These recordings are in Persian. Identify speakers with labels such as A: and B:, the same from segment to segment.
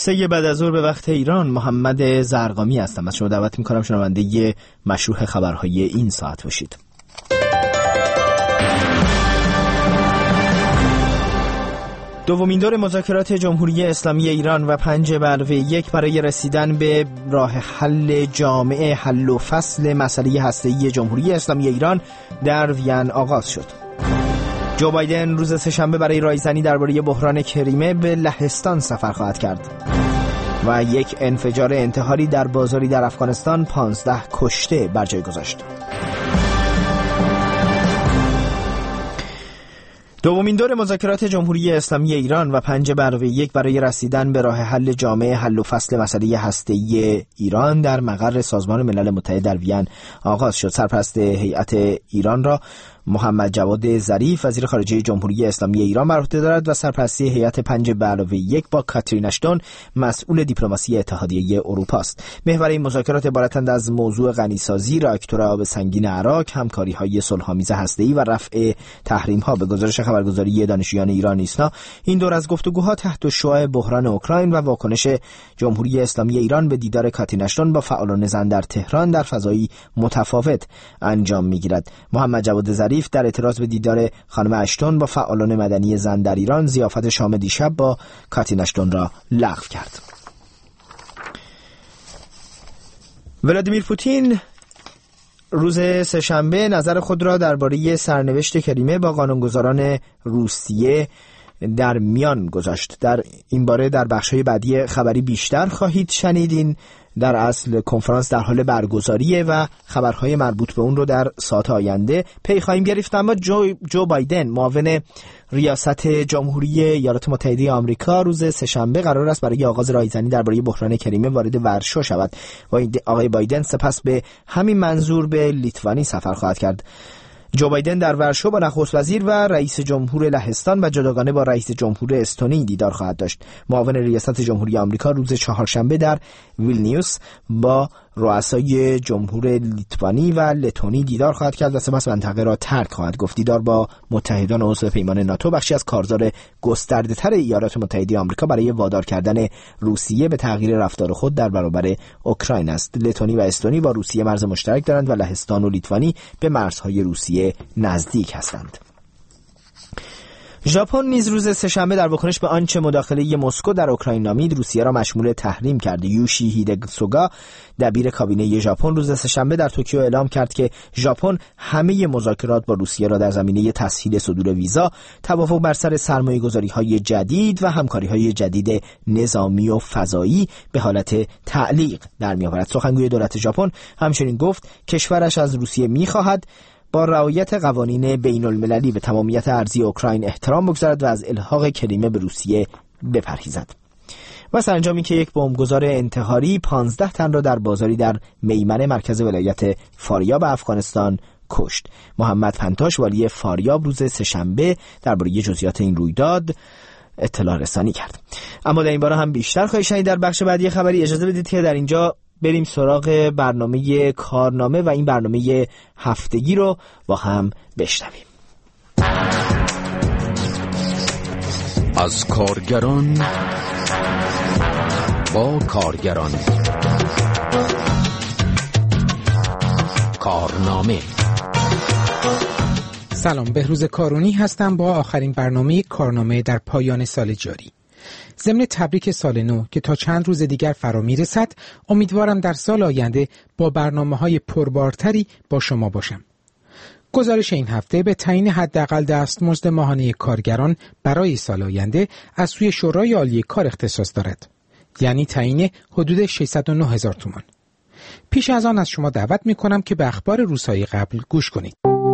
A: 3 بعد از ظهر به وقت ایران. محمد زرقامی هستم. از شما دعوت می‌کنم شنونده مشروح خبرهای این ساعت باشید. دومین دور مذاکرات جمهوری اسلامی ایران و 5+1 برای رسیدن به راه حل جامع حل و فصل مسئله هسته‌ای جمهوری اسلامی ایران در وین آغاز شد. جو بایدن روز سه‌شنبه برای رایزنی درباره بحران کریمه به لهستان سفر خواهد کرد. و یک انفجار انتحاری در بازاری در افغانستان 15 کشته بر جای گذاشت. دومین دور مذاکرات جمهوری اسلامی ایران و 5+1 برای رسیدن به راه حل جامع حل و فصل مسئله هسته‌ای ایران در مقر سازمان ملل متحد در وین آغاز شد. سرپرست هیئت ایران را محمد جواد ظریف وزیر خارجه جمهوری اسلامی ایران بر عهده دارد و سرپرستی هیئت 5+1 با کاترین اشتون مسئول دیپلماسی اتحادیه اروپا است. محور این مذاکرات عبارتند از موضوع غنیسازی، راکتور آب سنگین عراق، همکاری‌های صلح‌آمیز هسته‌ای و رفع تحریم‌ها. به گزارش خبرگزاری دانشجویان ایران ایسنا، این دور از گفتگوها تحت شعاع بحران اوکراین و واکنش جمهوری اسلامی ایران به دیدار کاترین اشتون با فعالان زن در تهران در فضایی متفاوت انجام می‌گیرد. محمد جواد ظریف در اعتراض به دیدار خانم اشتون با فعالان مدنی زن در ایران ضیافت شام دیشب با کاترین اشتون را لغو کرد. ولادیمیر پوتین روز سه‌شنبه نظر خود را درباره سرنوشت کریمه با قانونگذاران روسیه در میان گذاشت. در این باره در بخش‌های بعدی خبری بیشتر خواهید شنید. این در اصل کنفرانس در حال برگزاریه و خبرهای مربوط به اون رو در ساعت آینده پی خواهیم گرفت. اما جو بایدن معاون ریاست جمهوری ایالات متحده آمریکا روز سه‌شنبه قرار است برای آغاز رایزنی درباره بحران کریمه وارد ورشو شود و آقای بایدن سپس به همین منظور به لیتوانی سفر خواهد کرد. جو بایدن در ورشو با نخست وزیر و رئیس جمهور لهستان و جداگانه با رئیس جمهور استونی دیدار خواهد داشت. معاون ریاست جمهوری آمریکا روز چهارشنبه در ویلنیوس با رؤسای جمهور لیتوانی و لتونی دیدار خواهد کرد و سپس منطقه را ترک خواهد گفت. دیدار با متحدان عضو پیمان ناتو بخشی از کارزار گسترده‌تر ایالات متحده آمریکا برای وادار کردن روسیه به تغییر رفتار خود در برابر اوکراین است. لتونی و استونی با روسیه مرز مشترک دارند و لهستان و لیتوانی به مرزهای روسیه نزدیک هستند. ژاپن نیز روز سه‌شنبه در واکنش به آنچه مداخله مسکو در اوکراین نامید روسیه را مشمول تحریم کرد. یوشی هیدسوگا دبیر کابینه ژاپن روز سه‌شنبه در توکیو اعلام کرد که ژاپن همه مذاکرات با روسیه را در زمینه تسهیل صدور ویزا، توافق بر سر سرمایه‌گذاری‌های جدید و همکاری‌های جدید نظامی و فضایی به حالت تعلیق در می‌آورد. سخنگوی دولت ژاپن همچنین گفت کشورش از روسیه می‌خواهد با رعایت قوانین بین المللی به تمامیت ارضی اوکراین احترام بگذارد و از الحاق کریمه به روسیه بپرهیزد. و سرانجامی که یک بمبگذار انتحاری 15 تن را در بازاری در میمنه مرکز ولایت فاریاب افغانستان کشت. محمد پنتاش والی فاریاب روز سه‌شنبه درباره جزئیات این رویداد اطلاع رسانی کرد. اما در این باره هم بیشتر خواهید شنید در بخش بعدی خبری. اجازه بدید که در اینجا بریم سراغ برنامه کارنامه و این برنامه هفتگی رو با هم بشنویم.
B: از کارگران با کارگران، کارنامه.
C: سلام، بهروز کارونی هستم با آخرین برنامه کارنامه در پایان سال جاری. ضمن تبریک سال نو که تا چند روز دیگر فرا میرسد، امیدوارم در سال آینده با برنامه‌های پربارتری با شما باشم. گزارش این هفته به تعیین حداقل دستمزد ماهانه کارگران برای سال آینده از سوی شورای عالی کار اختصاص دارد، یعنی تعیین حدود 609,000 تومان. پیش از آن از شما دعوت می‌کنم که به اخبار روزهای قبل گوش کنید.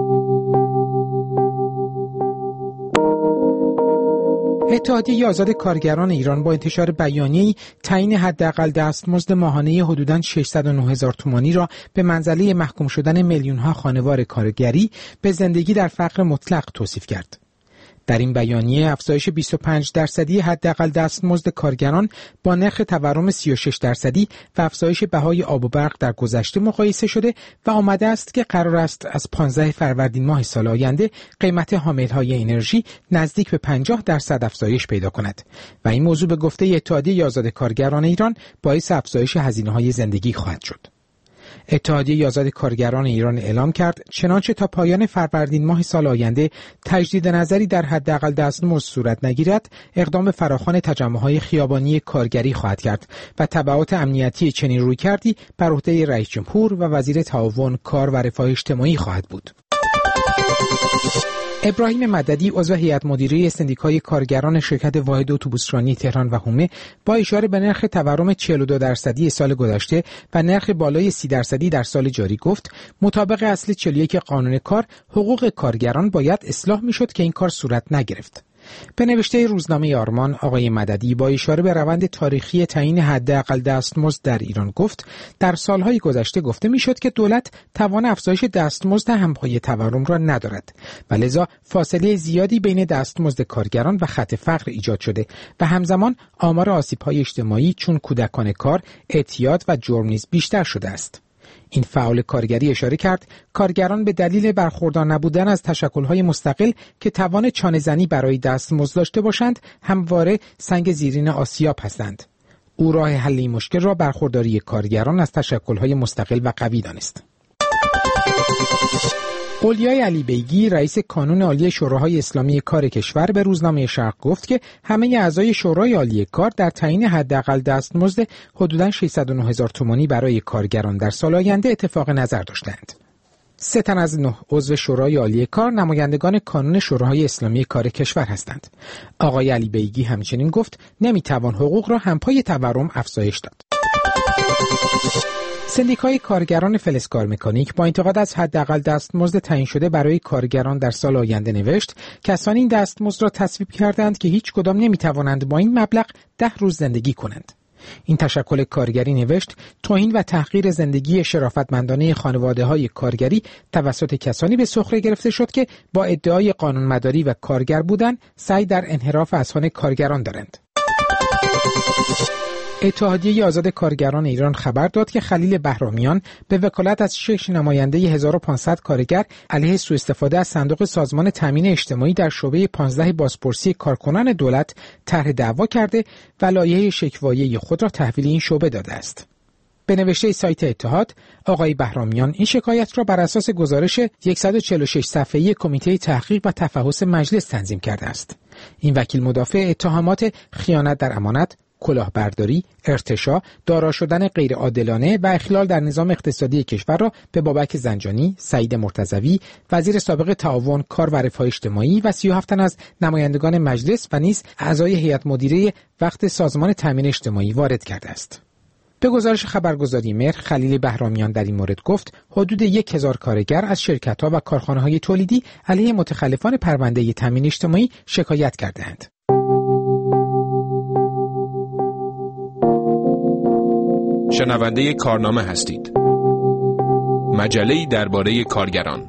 C: اتحادیه آزاد کارگران ایران با انتشار بیانیه‌ای تعیین حداقل دستمزد ماهانه حدوداً 609,000 تومانی را به منزله محکوم شدن میلیون‌ها خانوار کارگری به زندگی در فقر مطلق توصیف کرد. در این بیانیه افزایش 25% حداقل دستمزد کارگران با نرخ تورم 36% و افزایش بهای آب و برق در گذشته مقایسه شده و آمده است که قرار است از 15 فروردین ماه سال آینده قیمت حاملهای انرژی نزدیک به 50% افزایش پیدا کند و این موضوع به گفته اتحادیه آزاد کارگران ایران باعث افزایش هزینه‌های زندگی خواهد شد. اتحادیه آزاد کارگران ایران اعلام کرد چنانچه تا پایان فروردین ماه سال آینده تجدید نظری در حداقل دستمزد صورت نگیرد، اقدام فراخوان تجمع‌های خیابانی کارگری خواهد کرد و تبعات امنیتی چنین رویکردی بر عهده رئیس جمهور و وزیر تعاون، کار و رفاه اجتماعی خواهد بود. ابراهیم مددی عضو هیئت مدیره سندیکای کارگران شرکت واحد اتوبوسرانی تهران و حومه با اشاره به نرخ تورم 42% سال گذشته و نرخ بالای 30% در سال جاری گفت مطابق اصل 41 قانون کار حقوق کارگران باید اصلاح میشد که این کار صورت نگرفت. به نوشته روزنامه آرمان آقای مددی با اشاره به روند تاریخی تعیین حداقل دستمزد در ایران گفت در سالهای گذشته گفته میشد که دولت توان افزایش دستمزد همپای تورم را ندارد و لذا فاصله زیادی بین دستمزد کارگران و خط فقر ایجاد شده و همزمان آمار آسیب‌های اجتماعی چون کودکان کار، اعتیاد و جرم نیز بیشتر شده است. این فعال کارگری اشاره کرد کارگران به دلیل برخوردار نبودن از تشکل‌های مستقل که توان چانه‌زنی برای دستمزد داشته باشند همواره سنگ زیرین آسیاب هستند. او راه حل این مشکل را برخورداری کارگران از تشکل‌های مستقل و قوی دانست. اولیای علی بیگی رئیس کانون عالی شوراهای اسلامی کار کشور به روزنامه شرق گفت که همه اعضای شورای عالی کار در تعیین حداقل دستمزد حدوداً 609,000 تومانی برای کارگران در سال آینده اتفاق نظر داشتند. 3 تن از 9 عضو شورای عالی کار نمایندگان کانون شوراهای اسلامی کار کشور هستند. آقای علی بیگی همچنین گفت نمیتوان حقوق را همپای تورم افزایش داد. سندیکای کارگران فلزکار مکانیک با انتقاد از حداقل دستمزد تعیین شده برای کارگران در سال آینده نوشت کسانی این دستمزد را تصویب کردند که هیچ کدام نمیتوانند با این مبلغ 10 روز زندگی کنند. این تشکل کارگری نوشت توهین و تحقیر زندگی شرافتمندانه خانواده‌های کارگری توسط کسانی به سخره گرفته شد که با ادعای قانونمداری و کارگر بودن سعی در انحراف اذهان کارگران دارند. اتحادیه آزاد کارگران ایران خبر داد که خلیل بهرامیان به وکالت از 6 نماینده 1500 کارگر علیه سوء استفاده از صندوق سازمان تامین اجتماعی در شعبه 15 بازپرسی کارکنان دولت طرح دعوا کرده و لایحه شکوایه خود را تحویل این شعبه داده است. به نوشته سایت اتحاد، آقای بهرامیان این شکایت را بر اساس گزارش 146 صفحه‌ای کمیته تحقیق و تفحص مجلس تنظیم کرده است. این وکیل مدافع اتهامات خیانت در امانت، کلاهبرداری، ارتشاء، دارا شدن غیرعادلانه و اخلال در نظام اقتصادی کشور را به بابک زنجانی، سعید مرتضوی، وزیر سابق تعاون، کار و رفاه اجتماعی و 37 تن از نمایندگان مجلس و نیز اعضای هیئت مدیره وقت سازمان تامین اجتماعی وارد کرده است. به گزارش خبرگزاری مهر، خلیل بهرامیان در این مورد گفت حدود 1000 کارگر از شرکت‌ها و کارخانه‌های تولیدی علیه متخلفان پرونده تامین اجتماعی شکایت کردند.
D: شنونده کارنامه هستید. مجله‌ای درباره کارگران.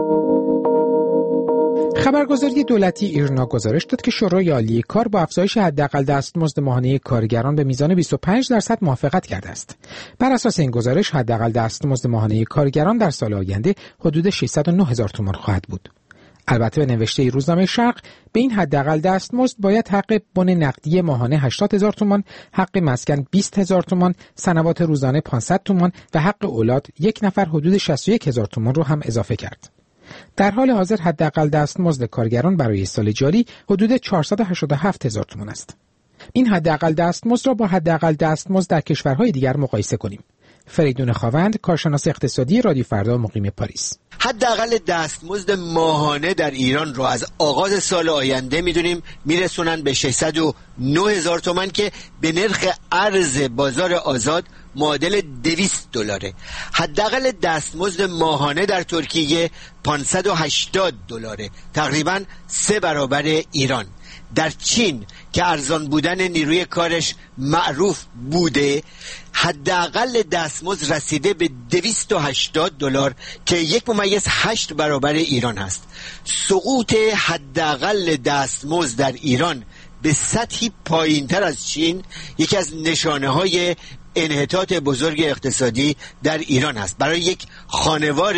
C: خبرگزاری دولتی ایرنا گزارش داد که شورای عالی کار با افزایش حداقل دستمزد ماهانه کارگران به میزان 25% موافقت کرده است. بر اساس این گزارش حداقل دستمزد ماهانه کارگران در سال آینده حدود 609,000 تومان خواهد بود. البته به نوشته روزنامه شرق به این حداقل دستمزد باید حق بن نقدی ماهانه 80,000 تومان، حق مسکن 20,000 تومان، سنوات روزانه 500 تومان و حق اولاد یک نفر حدود 61,000 تومان رو هم اضافه کرد. در حال حاضر حداقل دستمزد کارگران برای سال جاری حدود 487,000 تومان است. این حداقل دستمزد را با حداقل دستمزد در کشورهای دیگر مقایسه کنیم. فریدون خاوند، کارشناس اقتصادی رادیو فردا، مقیم پاریس.
E: حداقل دستمزد ماهانه در ایران رو از آغاز سال آینده میدونیم میرسونن به 609,000 تومان که به نرخ ارز بازار آزاد معادل $200. حداقل دستمزد ماهانه در ترکیه $580، تقریبا 3 برابر ایران. در چین که ارزان بودن نیروی کارش معروف بوده، حداقل دستمزد رسیده به $280 که 1.8 برابر ایران هست. سقوط حداقل دستمزد در ایران به سطحی پایین‌تر از چین یکی از نشانه‌های انحطاط بزرگ اقتصادی در ایران است. برای یک خانوار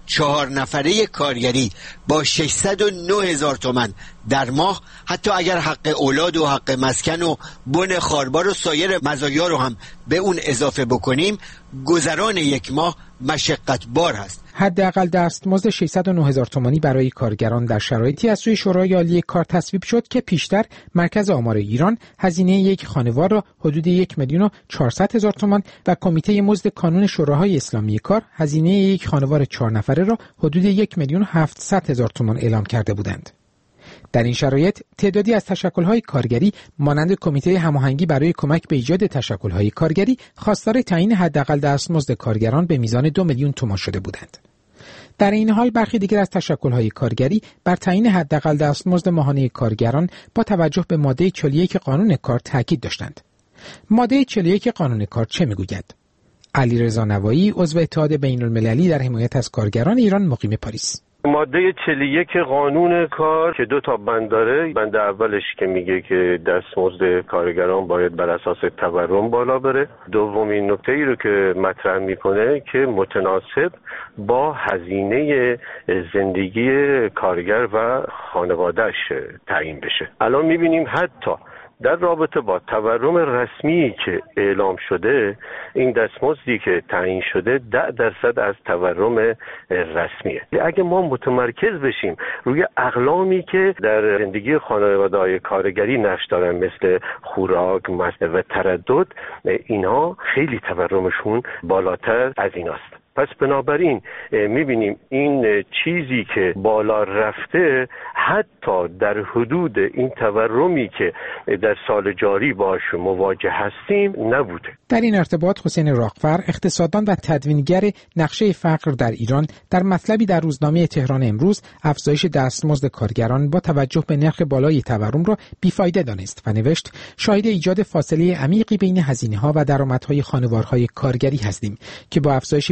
E: 4 نفره کارگری با 609,000 تومان در ماه، حتی اگر حق اولاد و حق مسکن و بن خاربار و سایر مزایا رو هم به اون اضافه بکنیم، گذران یک ماه مشقت بار هست.
C: حداقل دستمزد 609,000 تومانی برای کارگران در شرایطی از سوی شورای عالی کار تصویب شد که پیشتر مرکز آمار ایران هزینه یک خانوار را حدود 1,400,000 تومان و کمیته مزد کانون شوراهای اسلامی کار هزینه یک خانوار 4 نفره را حدود 1,700,000 تومان اعلام کرده بودند. در این شرایط تعدادی از تشکل‌های کارگری مانند کمیته هماهنگی برای کمک به ایجاد تشکل‌های کارگری خواستار تعیین حداقل دستمزد کارگران به میزان 2 میلیون تومان شده بودند. در این حال برخی دیگر از تشکل‌های کارگری بر تعیین حداقل دستمزد ماهانه کارگران با توجه به ماده 41 قانون کار تاکید داشتند. ماده 41 قانون کار چه میگوید؟ علیرضا نوایی، عضو اتحاد بین‌المللی در حمایت از کارگران ایران مقیم پاریس.
F: ماده 41 قانون کار که 2 تا بند داره، بند اولش که میگه که دستمزد کارگران باید بر اساس تورم بالا بره. دومین نکته ای رو که مطرح میکنه که متناسب با هزینه زندگی کارگر و خانواده‌اش تعیین بشه. الان میبینیم حتی در رابطه با تورم رسمی که اعلام شده، این دستمزدی که تعیین شده 10% از تورم رسمیه. اگه ما متمرکز بشیم روی اقلامی که در زندگی خانواده‌های کارگری نقش دارن، مثل خوراک، مسکن و تردد، اینا خیلی تورمشون بالاتر از ایناست. پس بنابراین میبینیم این چیزی که بالا رفته حتی در حدود این تورمی که در سال جاری باش مواجه هستیم نبوده.
C: در این ارتباط حسین راغفر، اقتصاددان و تدوینگر نقشه فقر در ایران، در مطلبی در روزنامه تهران امروز افزایش دستمزد کارگران با توجه به نرخ بالای تورم را بیفایده دانست و نوشت: شاهد ایجاد فاصله عمیقی بین هزینه‌ها و درآمدهای خانوارهای کارگری هستیم که با افزایش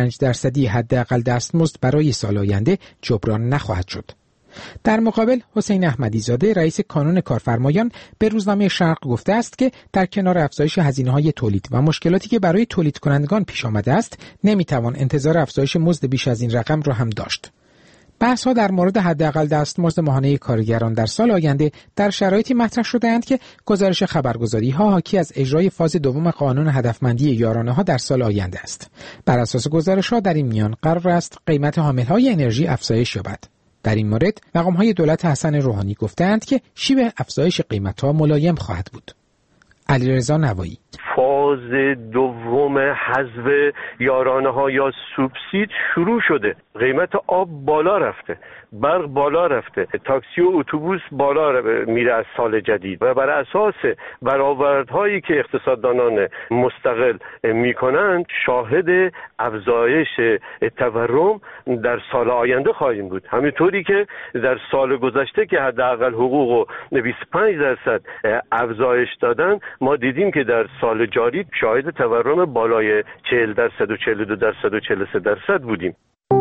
C: 25% حداقل دستمزد برای سال آینده جبران نخواهد شد. در مقابل حسین احمدی‌زاده، رئیس کانون کارفرمایان، به روزنامه شرق گفته است که در کنار افزایش هزینه‌های تولید و مشکلاتی که برای تولید کنندگان پیش آمده است، نمی‌توان انتظار افزایش مزد بیش از این رقم را هم داشت. بحث‌ها در مورد حداقل دستمزد ماهانه کارگران در سال آینده در شرایطی مطرح شده‌اند که گزارش خبرگزاری‌ها حاکی از اجرای فاز دوم قانون هدفمندی یارانه‌ها در سال آینده است. بر اساس گزارش‌ها در این میان قرار است قیمت حامل‌های انرژی افزایش یابد. در این مورد مقام‌های دولت حسن روحانی گفتند که شیوه افزایش قیمت‌ها ملایم خواهد بود. علیرضا نوایی:
F: فاز دوم حذف یارانه‌ها یا سوبسید شروع شده. قیمت آب بالا رفته، برق بالا رفته، تاکسی و اتوبوس بالا میره از سال جدید و بر اساس برآوردهایی که اقتصاددانان مستقل میکنند شاهد افزایش تورم در سال آینده خواهیم بود. همینطوری که در سال گذشته که حداقل حقوق 25% افزایش دادن، ما دیدیم که در سال جاری شاهد تورم بالای 40% و 42% و 43% بودیم.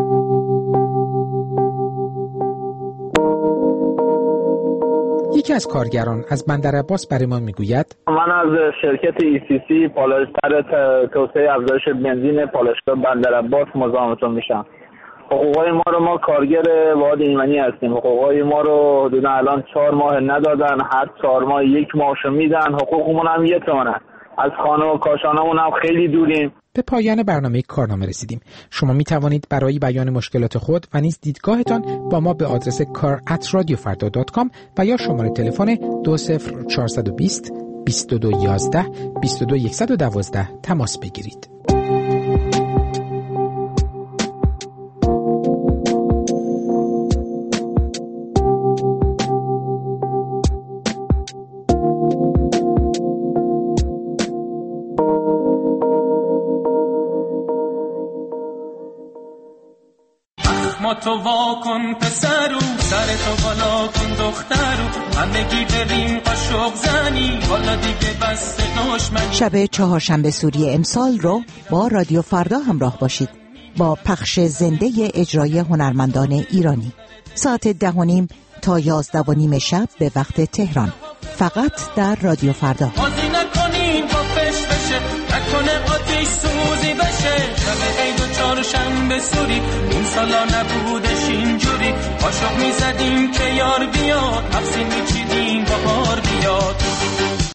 C: یکی از کارگران از بندر عباس برای ما میگوید:
G: من از شرکت ECC پالایشگر توسعه افزایش بنزین پالایشگاه بندر عباس مزاحمتون میشم. حقوقای ما رو، ما کارگر واحد ایمنی هستیم، حقوقای ما رو حدودا الان 4 ماه ندادن، هر 4 ماه 1 ماهشو میدن، حقوقمون هم 1 تومنه. از خانه و کاشانمون هم خیلی دوریم.
C: به پایان برنامه کارنامه رسیدیم. شما می توانید برای بیان مشکلات خود و نیز دیدگاهتان با ما به آدرس kar@radiofarda.com و یا شماره تلفن 20420 2211 22112 تماس بگیرید.
H: ما تو وا کن پسرو، سر تو بالا کن دخترو، همگی بریم قاشق زنی، حالا دیگه بس دشمنی.
I: شب چهارشنبه سوری امسال رو با رادیو فردا همراه باشید با پخش زنده اجرای هنرمندان ایرانی. ساعت 10:30 تا 11:30 شب به وقت تهران، فقط در رادیو فردا.
H: بازی نکنین با فش بشه، نکنه آتیش سوزی بشه. شب عید و چهارشنبه سوری اون سالا نبودش اینجوری، قاشق میزدیم که یار بیاد، حفظی میچیدیم بهار بیاد.